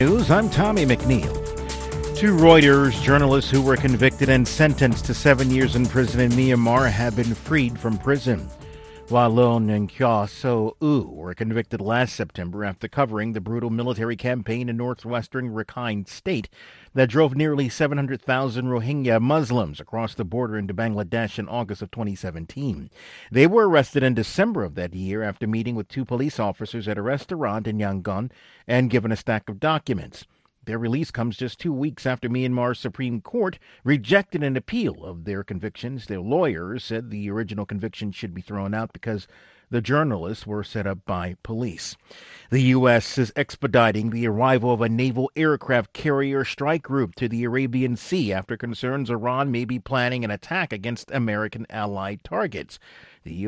News. I'm Tommy McNeil. Two Reuters journalists who were convicted and sentenced to 7 years in prison in Myanmar have been freed from prison. Walon and Kyaw So U were convicted last September after covering the brutal military campaign in northwestern Rakhine State that drove nearly 700,000 Rohingya Muslims across the border into Bangladesh in August of 2017. They were arrested in December of that year after meeting with two police officers at a restaurant in Yangon and given a stack of documents. Their release comes just 2 weeks after Myanmar's Supreme Court rejected an appeal of their convictions. Their lawyers said the original conviction should be thrown out because the journalists were set up by police. The U.S. is expediting the arrival of a naval aircraft carrier strike group to the Arabian Sea after concerns Iran may be planning an attack against American allied targets. The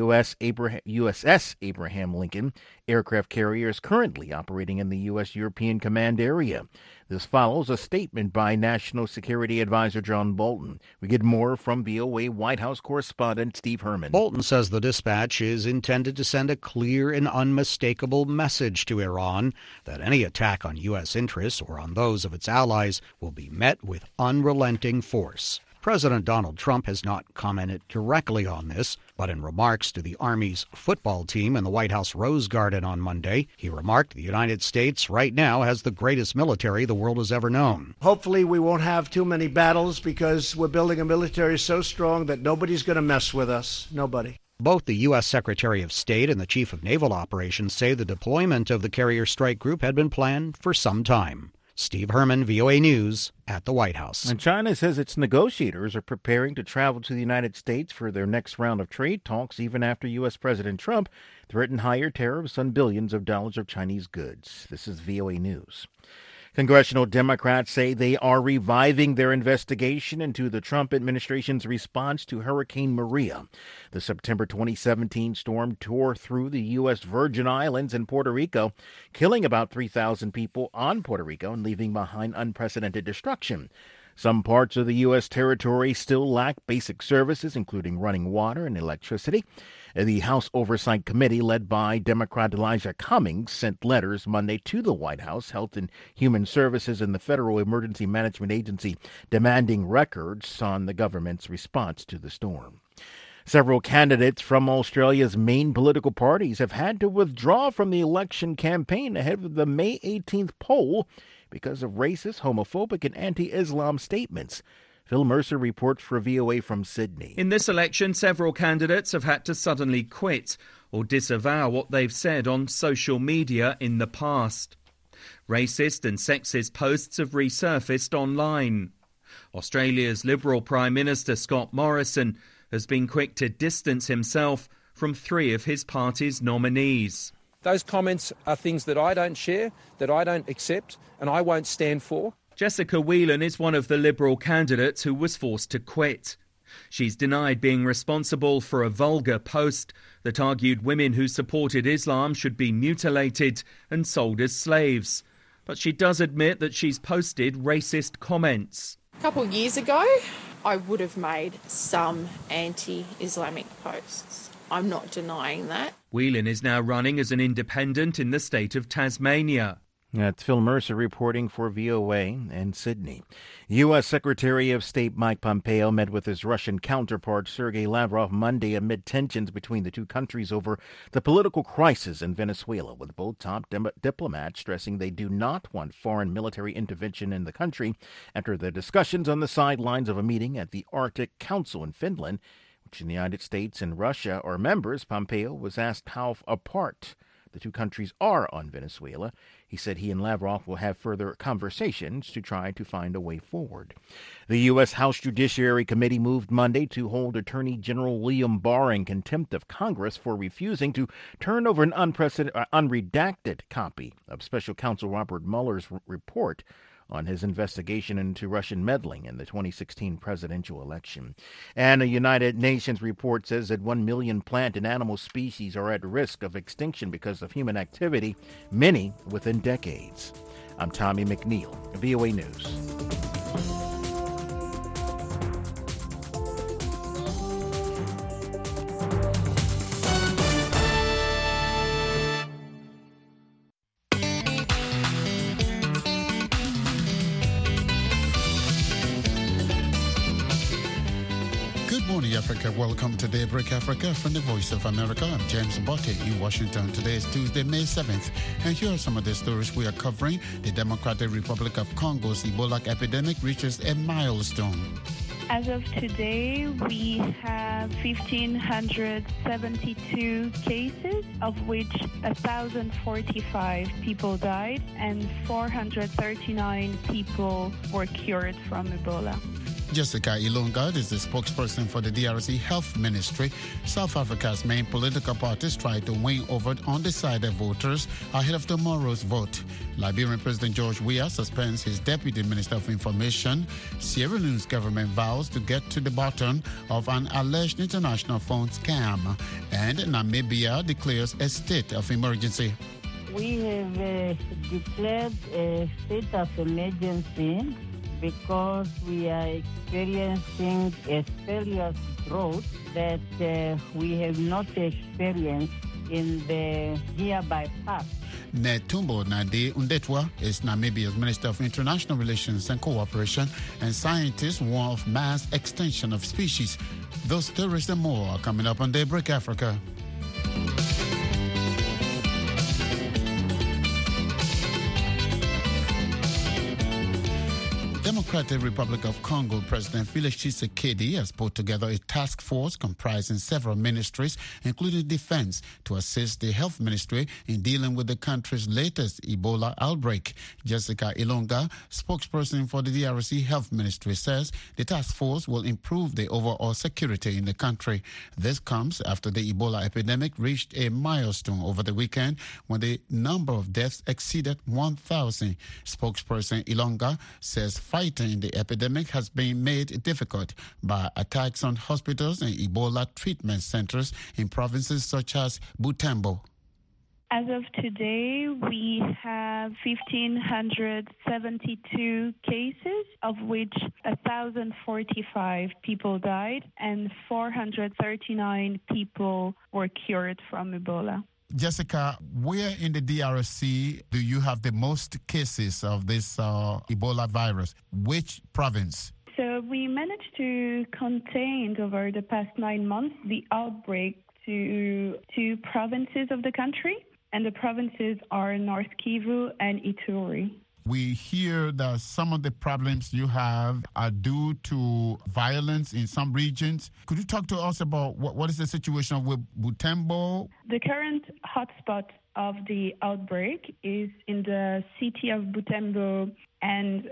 USS Abraham Lincoln aircraft carrier is currently operating in the U.S. European Command area. This follows a statement by National Security Advisor John Bolton. We get more from VOA White House correspondent Steve Herman. Bolton says the dispatch is intended to send a clear and unmistakable message to Iran that any attack on U.S. interests or on those of its allies will be met with unrelenting force. President Donald Trump has not commented directly on this, but in remarks to the Army's football team in the White House Rose Garden on Monday, he remarked the United States right now has the greatest military the world has ever known. Hopefully we won't have too many battles because we're building a military so strong that nobody's going to mess with us. Nobody. Both the U.S. Secretary of State and the Chief of Naval Operations say the deployment of the carrier strike group had been planned for some time. Steve Herman, VOA News, at the White House. And China says its negotiators are preparing to travel to the United States for their next round of trade talks, even after U.S. President Trump threatened higher tariffs on billions of dollars of Chinese goods. This is VOA News. Congressional Democrats say they are reviving their investigation into the Trump administration's response to Hurricane Maria. The September 2017 storm tore through the U.S. Virgin Islands and Puerto Rico, killing about 3,000 people on Puerto Rico and leaving behind unprecedented destruction. Some parts of the U.S. territory still lack basic services, including running water and electricity. The House Oversight Committee, led by Democrat Elijah Cummings, sent letters Monday to the White House, Health and Human Services, and the Federal Emergency Management Agency, demanding records on the government's response to the storm. Several candidates from Australia's main political parties have had to withdraw from the election campaign ahead of the May 18th poll because of racist, homophobic, and anti-Islam statements. Phil Mercer reports for VOA from Sydney. In this election, several candidates have had to suddenly quit or disavow what they've said on social media in the past. Racist and sexist posts have resurfaced online. Australia's Liberal Prime Minister Scott Morrison has been quick to distance himself from three of his party's nominees. Those comments are things that I don't share, that I don't accept, and I won't stand for. Jessica Whelan is one of the Liberal candidates who was forced to quit. She's denied being responsible for a vulgar post that argued women who supported Islam should be mutilated and sold as slaves. But she does admit that she's posted racist comments. A couple of years ago, I would have made some anti-Islamic posts. I'm not denying that. Whelan is now running as an independent in the state of Tasmania. That's Phil Mercer reporting for VOA in Sydney. U.S. Secretary of State Mike Pompeo met with his Russian counterpart Sergei Lavrov Monday amid tensions between the two countries over the political crisis in Venezuela, with both top diplomats stressing they do not want foreign military intervention in the country after the discussions on the sidelines of a meeting at the Arctic Council in Finland, which the United States and Russia are members. Pompeo was asked how apart the two countries are on Venezuela. He said he and Lavrov will have further conversations to try to find a way forward. The U.S. House Judiciary Committee moved Monday to hold Attorney General William Barr in contempt of Congress for refusing to turn over an unredacted copy of Special Counsel Robert Mueller's report on his investigation into Russian meddling in the 2016 presidential election. And a United Nations report says that 1 million plant and animal species are at risk of extinction because of human activity, many within decades. I'm Tommy McNeil, VOA News. morning, Africa. Welcome to Daybreak Africa from the Voice of America. I'm James Botte in Washington. Today is Tuesday, May 7th. And here are some of the stories we are covering. The Democratic Republic of Congo's Ebola epidemic reaches a milestone. As of today, we have 1,572 cases, of which 1,045 people died and 439 people were cured from Ebola. Jessica Ilonga is the spokesperson for the DRC Health Ministry. South Africa's main political parties try to win over undecided voters ahead of tomorrow's vote. Liberian President George Weah suspends his Deputy Minister of Information. Sierra Leone's government vows to get to the bottom of an alleged international phone scam. And Namibia declares a state of emergency. We have declared a state of emergency because we are experiencing a serious drought that we have not experienced in the nearby past. Netumbo Nandi Undetwa is Namibia's Minister of International Relations and Cooperation, and scientists warn of mass extinction of species. Those stories and more are coming up on Daybreak Africa. Democratic Republic of Congo President Felix Tshisekedi has put together a task force comprising several ministries, including defense, to assist the health ministry in dealing with the country's latest Ebola outbreak. Jessica Ilonga, spokesperson for the DRC Health Ministry, says the task force will improve the overall security in the country. This comes after the Ebola epidemic reached a milestone over the weekend when the number of deaths exceeded 1,000. Spokesperson Ilonga says fighting the epidemic has been made difficult by attacks on hospitals and Ebola treatment centers in provinces such as Butembo. As of today, we have 1,572 cases, of which 1,045 people died and 439 people were cured from Ebola. Jessica, where in the DRC do you have the most cases of this Ebola virus? Which province? So we managed to contain over the past 9 months the outbreak to 2 provinces of the country, and the provinces are North Kivu and Ituri. We hear that some of the problems you have are due to violence in some regions. Could you talk to us about what is the situation with Butembo? The current hotspot of the outbreak is in the city of Butembo and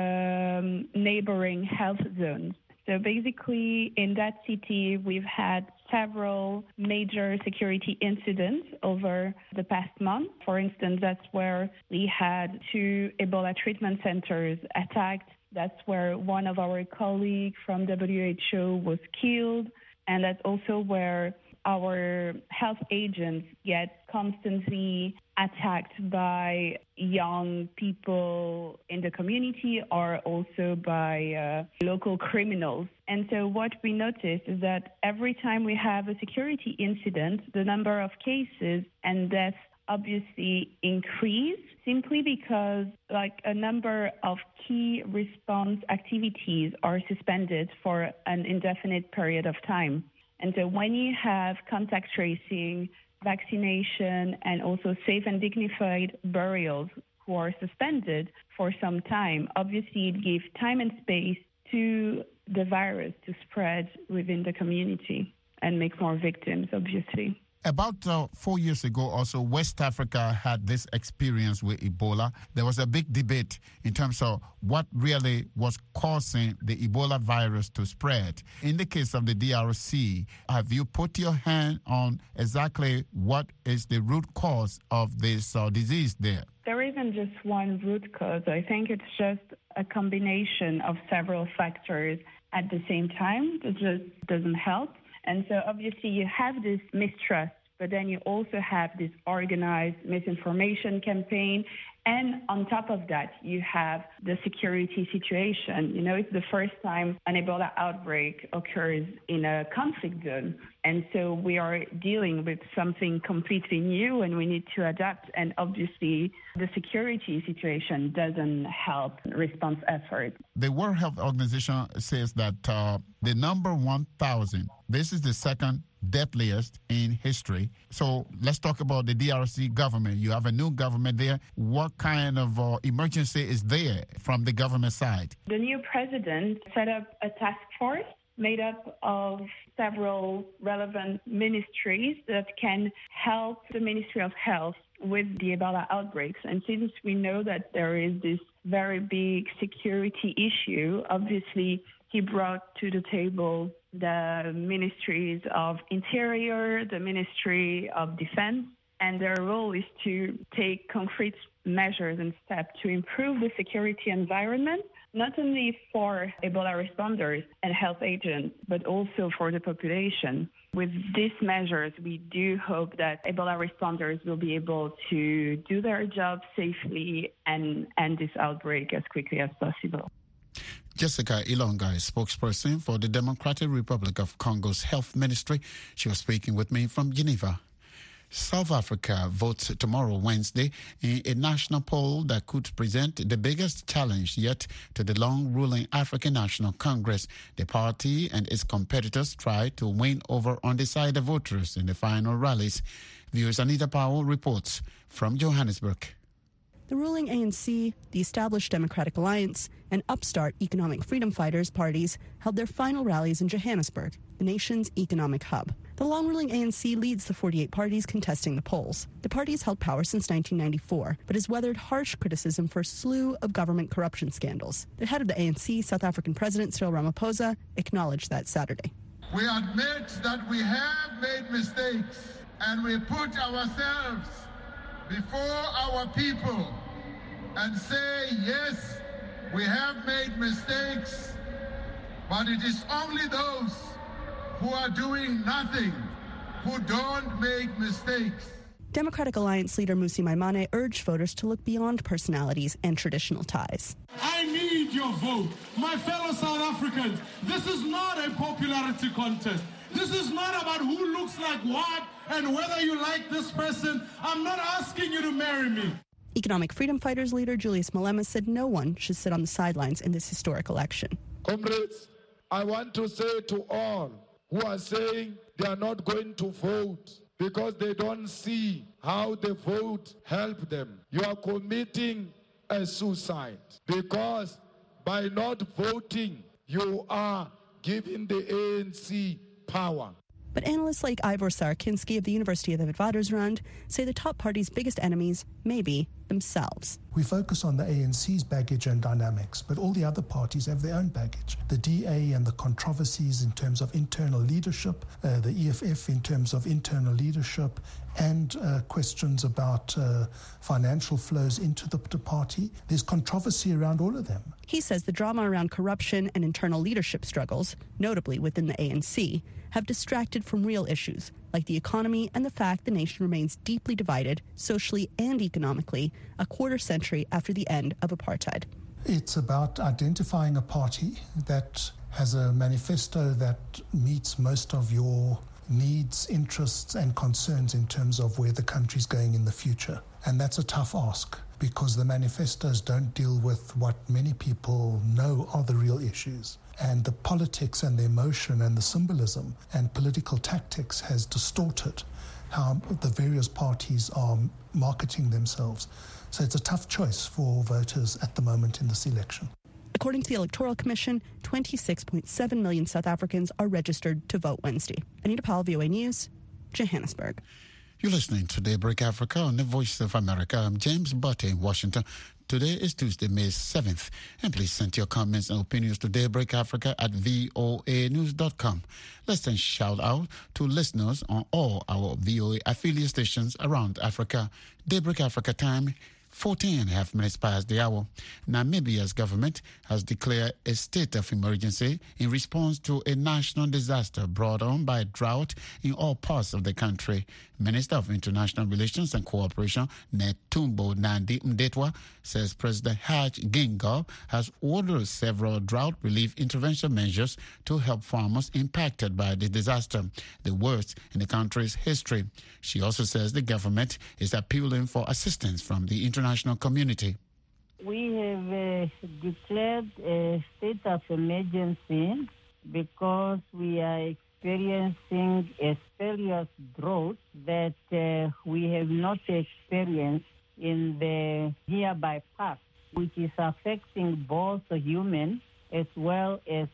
the neighboring health zones. So basically, in that city, we've had several major security incidents over the past month. For instance, that's where we had 2 Ebola treatment centers attacked. That's where one of our colleagues from WHO was killed. And that's also where our health agents get constantly attacked by young people in the community or also by local criminals. And so what we noticed is that every time we have a security incident, the number of cases and deaths obviously increase simply because a number of key response activities are suspended for an indefinite period of time. And so when you have contact tracing, vaccination, and also safe and dignified burials who are suspended for some time, obviously it gives time and space to the virus to spread within the community and make more victims, obviously. About 4 years ago also, West Africa had this experience with Ebola. There was a big debate in terms of what really was causing the Ebola virus to spread. In the case of the DRC, have you put your hand on exactly what is the root cause of this disease there? There isn't just one root cause. I think it's just a combination of several factors at the same time. It just doesn't help. And so obviously you have this mistrust, but then you also have this organized misinformation campaign. And on top of that, you have the security situation. You know, it's the first time an Ebola outbreak occurs in a conflict zone. And so we are dealing with something completely new and we need to adapt. And obviously, the security situation doesn't help response efforts. The World Health Organization says that the number 1,000, this is the second deadliest in history. So let's talk about the DRC government. You have a new government there. What kind of emergency is there from the government side? The new president set up a task force made up of several relevant ministries that can help the Ministry of Health with the Ebola outbreaks. And since we know that there is this very big security issue, obviously he brought to the table the Ministries of Interior, the Ministry of Defense, and their role is to take concrete measures and steps to improve the security environment, not only for Ebola responders and health agents, but also for the population. With these measures, we do hope that Ebola responders will be able to do their job safely and end this outbreak as quickly as possible. Jessica Ilonga, spokesperson for the Democratic Republic of Congo's Health Ministry. She was speaking with me from Geneva. South Africa votes tomorrow, Wednesday, in a national poll that could present the biggest challenge yet to the long-ruling African National Congress. The party and its competitors try to win over undecided voters in the final rallies. Viewers Anita Powell reports from Johannesburg. The ruling ANC, the established Democratic Alliance, and upstart Economic Freedom Fighters parties held their final rallies in Johannesburg, the nation's economic hub. The long-ruling ANC leads the 48 parties contesting the polls. The party has held power since 1994, but has weathered harsh criticism for a slew of government corruption scandals. The head of the ANC, South African President Cyril Ramaphosa, acknowledged that Saturday. We admit that we have made mistakes, and we put ourselves before our people and say, yes, we have made mistakes, but it is only those who are doing nothing who don't make mistakes. Democratic Alliance leader Mmusi Maimane urged voters to look beyond personalities and traditional ties. I need your vote. My fellow South Africans, this is not a popularity contest. This is not about who looks like what and whether you like this person. I'm not asking you to marry me. Economic Freedom Fighters leader Julius Malema said no one should sit on the sidelines in this historic election. Comrades, I want to say to all who are saying they are not going to vote because they don't see how the vote helped them, you are committing a suicide, because by not voting, you are giving the ANC power. But analysts like Ivor Sarakinski of the University of the Witwatersrand say the top party's biggest enemies may be themselves. We focus on the ANC's baggage and dynamics, but all the other parties have their own baggage. The DA and the controversies in terms of internal leadership, the EFF in terms of internal leadership, and questions about financial flows into the party. There's controversy around all of them. He says the drama around corruption and internal leadership struggles, notably within the ANC, have distracted from real issues like the economy and the fact the nation remains deeply divided socially and economically a quarter century after the end of apartheid. It's about identifying a party that has a manifesto that meets most of your needs, interests and concerns in terms of where the country's going in the future. And that's a tough ask because the manifestos don't deal with what many people know are the real issues. And the politics and the emotion and the symbolism and political tactics has distorted how the various parties are marketing themselves. So it's a tough choice for voters at the moment in this election. According to the Electoral Commission, 26.7 million South Africans are registered to vote Wednesday. Anita Powell, VOA News, Johannesburg. You're listening to Daybreak Africa on the Voice of America. I'm James Butte in Washington. Today is Tuesday, May 7th. And please send your comments and opinions to Daybreak Africa at voanews.com. Let's then shout out to listeners on all our VOA affiliate stations around Africa. Daybreak Africa time, 14.5 past the hour. Namibia's government has declared a state of emergency in response to a national disaster brought on by drought in all parts of the country. Minister of International Relations and Cooperation, Netumbo Nandi-Ndaitwah, says President Hage Geingob has ordered several drought relief intervention measures to help farmers impacted by the disaster, the worst in the country's history. She also says the government is appealing for assistance from the international community. We have declared a state of emergency because we are experiencing a serious drought that we have not experienced in the nearby past, which is affecting both human as well as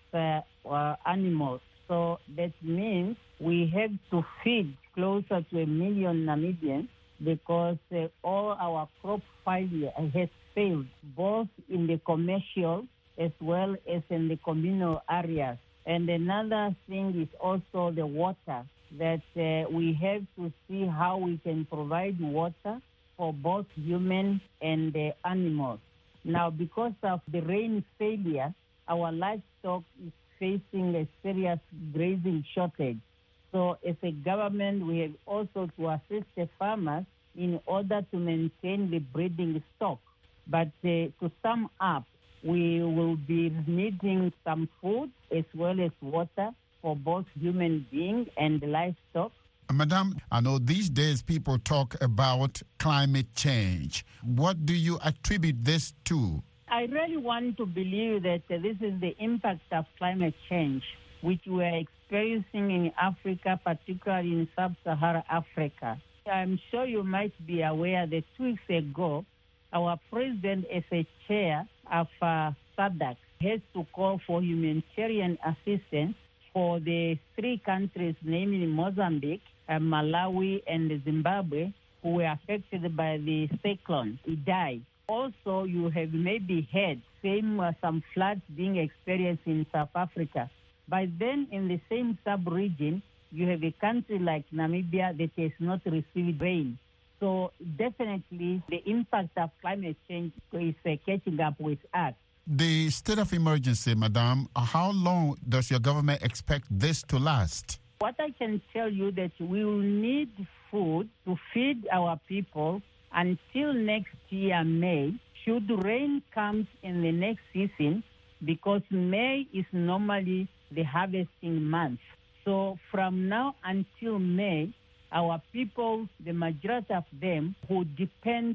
animals. So that means we have to feed closer to 1 million Namibians because all our crop failure has failed, both in the commercial as well as in the communal areas. And another thing is also the water, that we have to see how we can provide water for both human and animals. Now, because of the rain failure, our livestock is facing a serious grazing shortage. So as a government, we have also to assist the farmers in order to maintain the breeding stock. But to sum up, we will be needing some food as well as water for both human beings and livestock. Madam, I know these days people talk about climate change. What do you attribute this to? I really want to believe that this is the impact of climate change, which we are experiencing in Africa, particularly in sub-Saharan Africa. I'm sure you might be aware that 2 weeks ago, our president, as a chair of SADC, has to call for humanitarian assistance for the 3 countries, namely Mozambique, Malawi, and Zimbabwe, who were affected by the cyclone Idai. Also, you have maybe heard some floods being experienced in South Africa. By then, in the same sub-region, you have a country like Namibia that has not received rain. So definitely the impact of climate change is catching up with us. The state of emergency, Madam, how long does your government expect this to last? What I can tell you that we will need food to feed our people until next year, May, should rain come in the next season, because May is normally the harvesting month. So from now until May, our people, the majority of them, who depend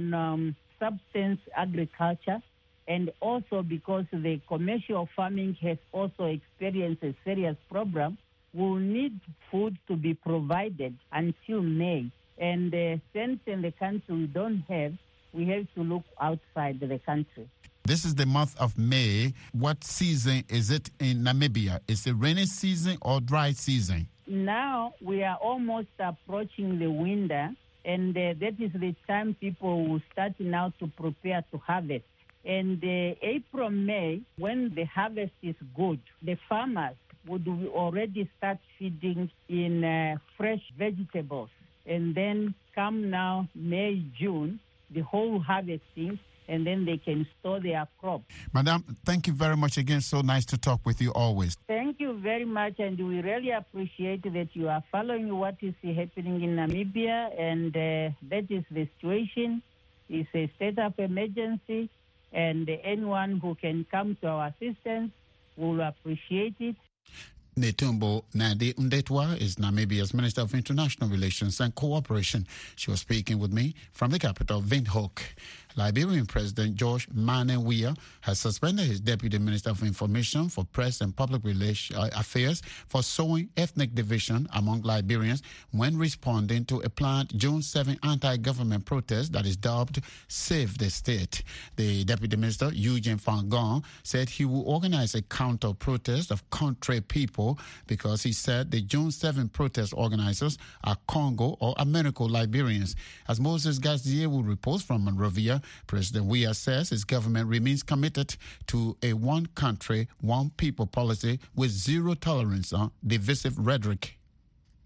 on subsistence agriculture, and also because the commercial farming has also experienced a serious problem, will need food to be provided until May. And since in the country we don't have, we have to look outside the country. This is the month of May. What season is it in Namibia? Is it rainy season or dry season? Now we are almost approaching the winter, and that is the time people will start now to prepare to harvest. And April, May, when the harvest is good, the farmers would already start feeding in fresh vegetables. And then come now May, June, the whole harvesting, and then they can store their crops. Madam, thank you very much again. So nice to talk with you always. Thank you very much, and we really appreciate that you are following what is happening in Namibia, and that is the situation. It's a state of emergency, and anyone who can come to our assistance will appreciate it. Netumbo Nandi-Ndaitwah is Namibia's Minister of International Relations and Cooperation. She was speaking with me from the capital, Windhoek. Liberian President George Manneh Weah has suspended his Deputy Minister of Information for Press and Public Affairs for sowing ethnic division among Liberians when responding to a planned June 7 anti-government protest that is dubbed Save the State. The Deputy Minister, Eugene Fangon, said he will organize a counter-protest of country people because he said the June 7 protest organizers are Congo or American Liberians. As Moses Gazier will report from Monrovia, President Weah says his government remains committed to a one country, one people policy with zero tolerance on divisive rhetoric.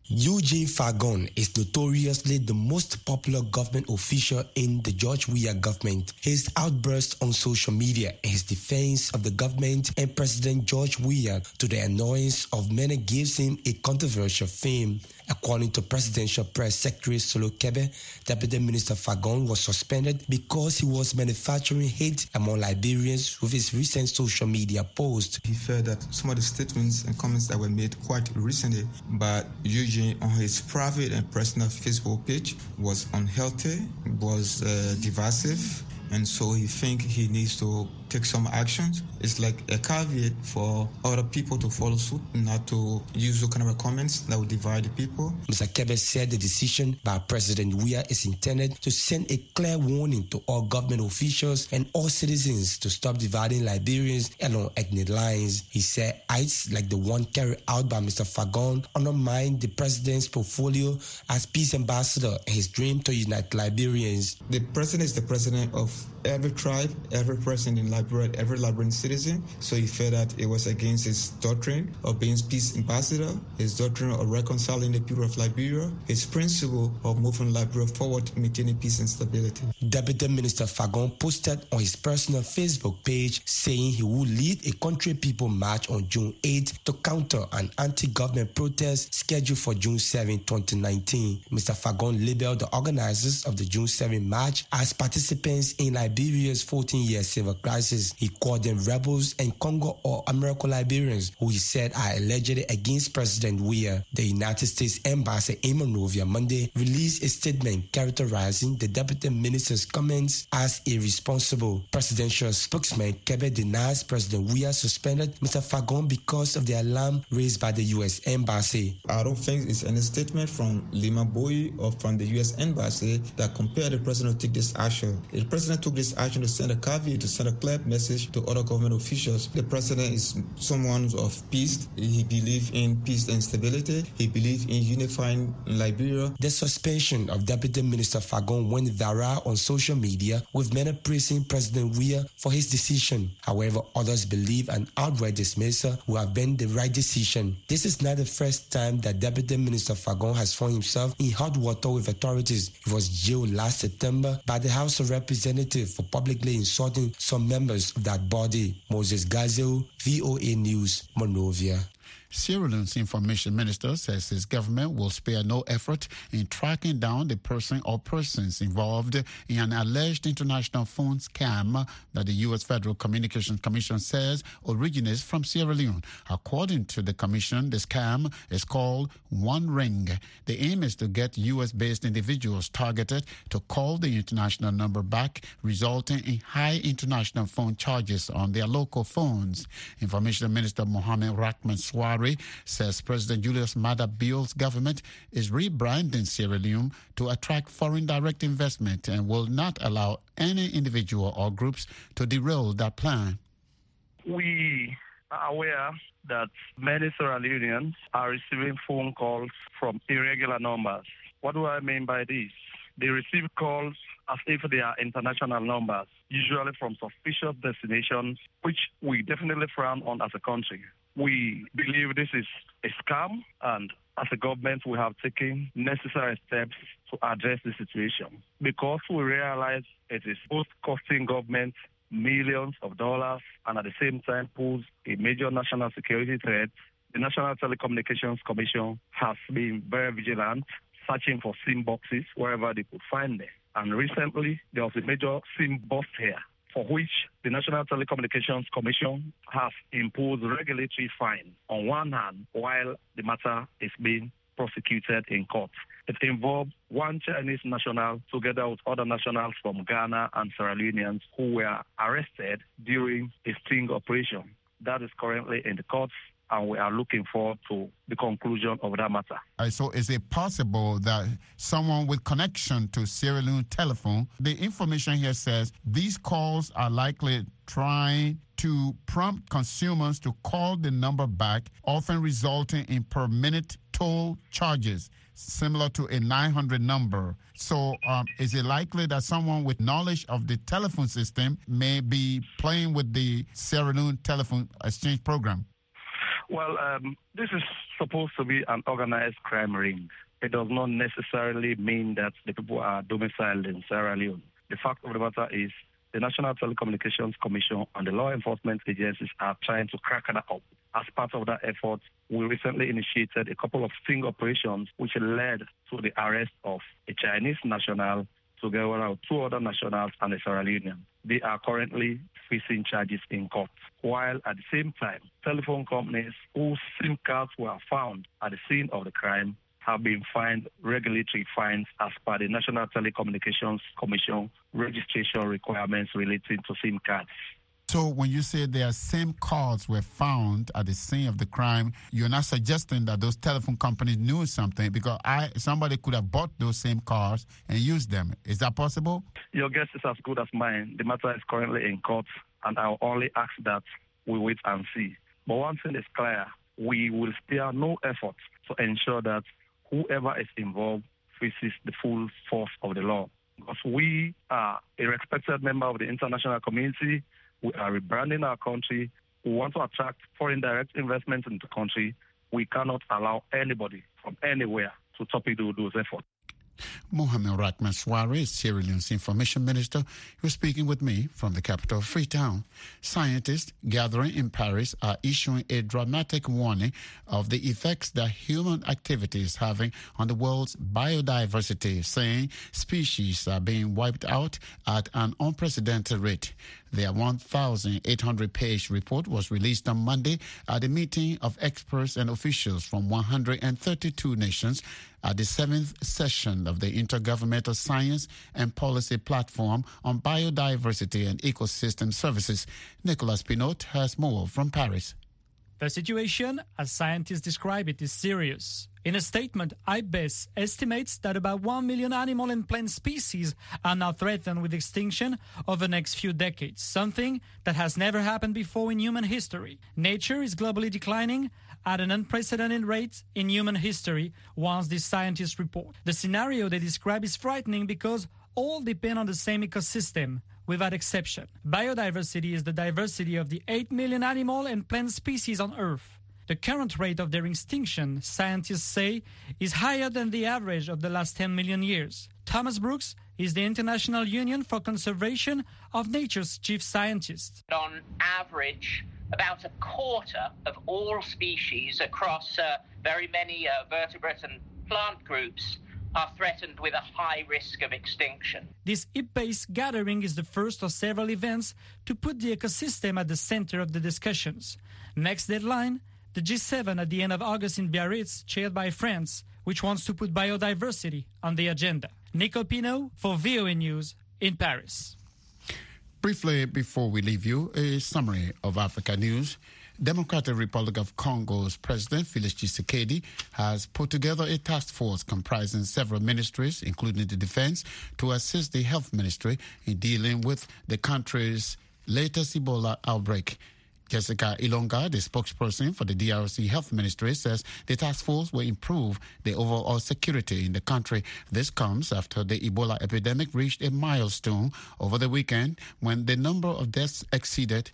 Eugene Fagon is notoriously the most popular government official in the George Weah government. His outbursts on social media and his defense of the government and President George Weah, to the annoyance of many, gives him a controversial fame. According to Presidential Press Secretary Solo Kebe, Deputy Minister Fagon was suspended because he was manufacturing hate among Liberians with his recent social media post. He felt that some of the statements and comments that were made quite recently by Eugene on his private and personal Facebook page was unhealthy, was divisive, and so he thinks he needs to take some actions. It's like a caveat for other people to follow suit, not to use those kind of comments that would divide the people. Mr. Kebe said the decision by President Weah is intended to send a clear warning to all government officials and all citizens to stop dividing Liberians along ethnic lines. He said acts like the one carried out by Mr. Fagon undermine the president's portfolio as peace ambassador and his dream to unite Liberians. The president is the president of every tribe, every person in Liberia, every Liberian citizen. So he felt that it was against his doctrine of being peace ambassador, his doctrine of reconciling the people of Liberia, his principle of moving Liberia forward, maintaining peace and stability. Deputy Minister Fagon posted on his personal Facebook page saying he would lead a country people march on June 8 to counter an anti-government protest scheduled for June 7, 2019. Mr. Fagon labeled the organizers of the June 7 march as participants in Liberia's 14-year civil crisis. He called them rebels and Congo or American Liberians, who he said are allegedly against President Weah. The United States Embassy in Monrovia Monday released a statement characterizing the deputy minister's comments as irresponsible. Presidential spokesman Kebe denies President Weah suspended Mr. Fagon because of the alarm raised by the U.S. Embassy. I don't think it's any statement from Lima Boy or from the U.S. Embassy that compelled the president to take this action. The president took this action to send a caveat, to send a clear message to other government officials. The president is someone of peace. He believes in peace and stability. He believes in unifying Liberia. The suspension of Deputy Minister Fagon went viral on social media, with many praising President Weah for his decision. However, others believe an outright dismissal would have been the right decision. This is not the first time that Deputy Minister Fagon has found himself in hot water with authorities. He was jailed last September by the House of Representatives for publicly insulting some members of that body. Moses Gazelle, VOA News, Monrovia. Sierra Leone's information minister says his government will spare no effort in tracking down the person or persons involved in an alleged international phone scam that the U.S. Federal Communications Commission says originates from Sierra Leone. According to the commission, the scam is called One Ring. The aim is to get U.S.-based individuals targeted to call the international number back, resulting in high international phone charges on their local phones. Information Minister Mohamed Rahman Swari says President Julius Maada Bio's government is rebranding Sierra Leone to attract foreign direct investment and will not allow any individual or groups to derail that plan. We are aware that many Sierra Leoneans are receiving phone calls from irregular numbers. What do I mean by this? They receive calls as if they are international numbers, usually from suspicious destinations, which we definitely frown on as a country. We believe this is a scam, and as a government, we have taken necessary steps to address the situation because we realize it is both costing government millions of dollars and at the same time pose a major national security threat. The National Telecommunications Commission has been very vigilant, searching for SIM boxes wherever they could find them. And recently, there was a major SIM bust here, for which the National Telecommunications Commission has imposed regulatory fines on one hand while the matter is being prosecuted in court. It involved one Chinese national together with other nationals from Ghana and Sierra Leoneans who were arrested during a sting operation. That is currently in the courts, and we are looking forward to the conclusion of that matter. So is it possible that someone with connection to Sierra Leone telephone, the information here says these calls are likely trying to prompt consumers to call the number back, often resulting in per minute toll charges, similar to a 900 number. So is it likely that someone with knowledge of the telephone system may be playing with the Sierra Leone telephone exchange program? Well, this is supposed to be an organized crime ring. It does not necessarily mean that the people are domiciled in Sierra Leone. The fact of the matter is the National Telecommunications Commission and the law enforcement agencies are trying to crack that up. As part of that effort, we recently initiated a couple of sting operations which led to the arrest of a Chinese national together with 2 other nationals and a Sierra Leonean. They are currently facing charges in court, while at the same time, telephone companies whose SIM cards were found at the scene of the crime have been fined regulatory fines as per the National Telecommunications Commission registration requirements relating to SIM cards. So when you say their SIM cards were found at the scene of the crime, you're not suggesting that those telephone companies knew something, because somebody could have bought those same cards and used them. Is that possible? Your guess is as good as mine. The matter is currently in court, and I'll only ask that we wait and see. But one thing is clear, we will spare no effort to ensure that whoever is involved faces the full force of the law. Because we are a respected member of the international community. We are rebranding our country. We want to attract foreign direct investment into the country. We cannot allow anybody from anywhere to torpedo those efforts. Mohamed Rahman Suarez, Sierra Leone's information minister, was speaking with me from the capital, Freetown. Scientists gathering in Paris are issuing a dramatic warning of the effects that human activity is having on the world's biodiversity, saying species are being wiped out at an unprecedented rate. Their 1,800-page report was released on Monday at a meeting of experts and officials from 132 nations at the 7th session of the Intergovernmental Science and Policy Platform on Biodiversity and Ecosystem Services. Nicolas Pinot has more from Paris. The situation, as scientists describe it, is serious. In a statement, IPBES estimates that about 1 million animal and plant species are now threatened with extinction over the next few decades, something that has never happened before in human history. Nature is globally declining at an unprecedented rate in human history, once these scientists report. The scenario they describe is frightening because all depend on the same ecosystem, without exception. Biodiversity is the diversity of the 8 million animal and plant species on Earth. The current rate of their extinction, scientists say, is higher than the average of the last 10 million years. Thomas Brooks is the International Union for Conservation of Nature's chief scientist. On average, about a quarter of all species across very many vertebrate and plant groups are threatened with a high risk of extinction. This IPBES gathering is the first of several events to put the ecosystem at the center of the discussions. Next deadline, the G7 at the end of August in Biarritz, chaired by France, which wants to put biodiversity on the agenda. Nico Pinot for VOA News in Paris. Briefly, before we leave you, a summary of Africa news. Democratic Republic of Congo's President Felix Tshisekedi has put together a task force comprising several ministries, including the defense, to assist the health ministry in dealing with the country's latest Ebola outbreak. Jessica Ilonga, the spokesperson for the DRC Health Ministry, says the task force will improve the overall security in the country. This comes after the Ebola epidemic reached a milestone over the weekend when the number of deaths exceeded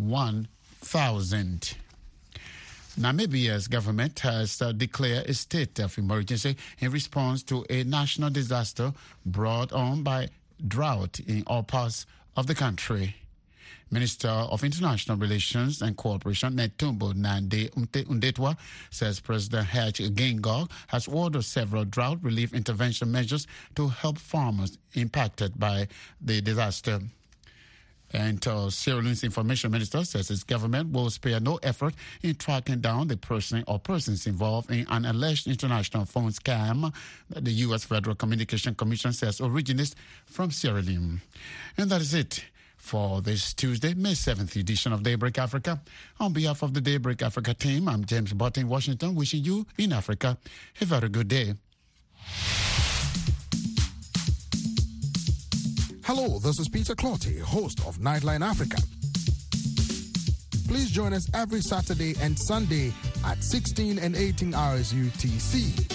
1,000. Namibia's government has declared a state of emergency in response to a national disaster brought on by drought in all parts of the country. Minister of International Relations and Cooperation, Netumbo Nandi-Ndaitwah, says President Hage Geingob has ordered several drought relief intervention measures to help farmers impacted by the disaster. And Sierra Leone's information minister says his government will spare no effort in tracking down the person or persons involved in an alleged international phone scam that the U.S. Federal Communications Commission says originates from Sierra Leone. And that is it for this Tuesday, May 7th edition of Daybreak Africa. On behalf of the Daybreak Africa team, I'm James Butt in Washington, wishing you in Africa a very good day. Hello, this is Peter Clotty, host of Nightline Africa. Please join us every Saturday and Sunday at 16 and 18 hours UTC.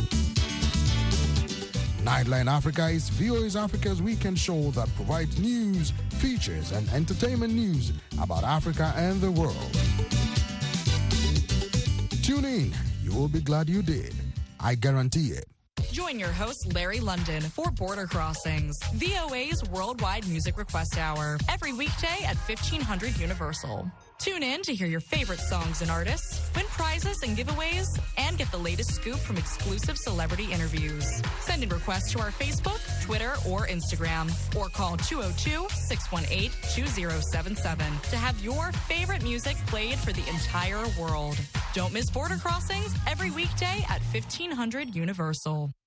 Nightline Africa is VOA Africa's weekend show that provides news, features, and entertainment news about Africa and the world. Tune in. You'll be glad you did. I guarantee it. Join your host, Larry London, for Border Crossings, VOA's worldwide music request hour, every weekday at 1500 Universal. Tune in to hear your favorite songs and artists, win prizes and giveaways, and get the latest scoop from exclusive celebrity interviews. Send in requests to our Facebook, Twitter, or Instagram, or call 202-618-2077 to have your favorite music played for the entire world. Don't miss Border Crossings every weekday at 1500 Universal.